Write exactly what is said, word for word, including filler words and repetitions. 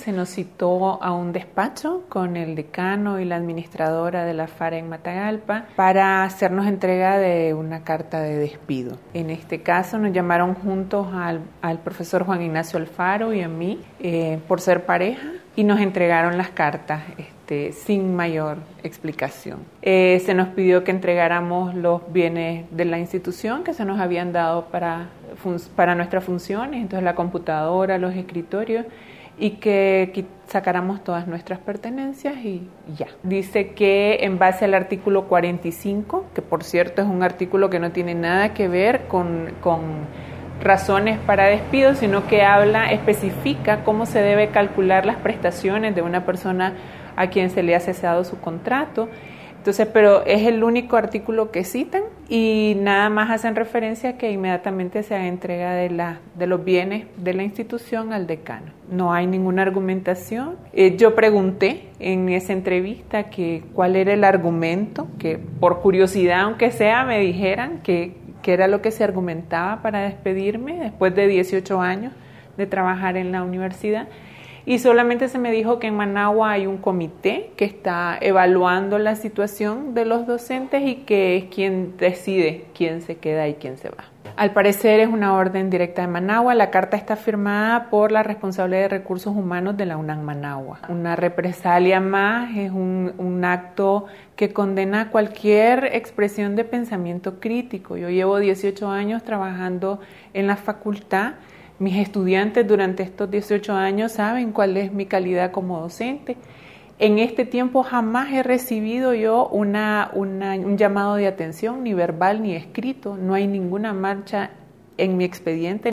se nos citó a un despacho con el decano y la administradora de la FARE en Matagalpa para hacernos entrega de una carta de despido. En este caso nos llamaron juntos al, al profesor Juan Ignacio Alfaro y a mí eh, por ser pareja y nos entregaron las cartas este, sin mayor explicación. Eh, se nos pidió que entregáramos los bienes de la institución que se nos habían dado para, para nuestras funciones, entonces la computadora, los escritorios, y que sacáramos todas nuestras pertenencias y ya. Dice que en base al artículo cuarenta y cinco, que por cierto es un artículo que no tiene nada que ver con, con razones para despido, sino que habla, especifica cómo se debe calcular las prestaciones de una persona a quien se le ha cesado su contrato. Entonces, pero es el único artículo que citan y nada más hacen referencia a que inmediatamente se haga entrega de, la, de los bienes de la institución al decano. No hay ninguna argumentación. Eh, yo pregunté en esa entrevista que cuál era el argumento, que por curiosidad, aunque sea, me dijeran que, que era lo que se argumentaba para despedirme después de dieciocho años de trabajar en la universidad. Y solamente se me dijo que en Managua hay un comité que está evaluando la situación de los docentes y que es quien decide quién se queda y quién se va. Al parecer es una orden directa de Managua. La carta está firmada por la responsable de recursos humanos de la UNAM Managua. Una represalia más es un, un acto que condena cualquier expresión de pensamiento crítico. Yo llevo dieciocho años trabajando en la facultad. Mis estudiantes durante estos dieciocho años saben cuál es mi calidad como docente. En este tiempo jamás he recibido yo una, una, un llamado de atención, ni verbal ni escrito. No hay ninguna marcha en mi expediente.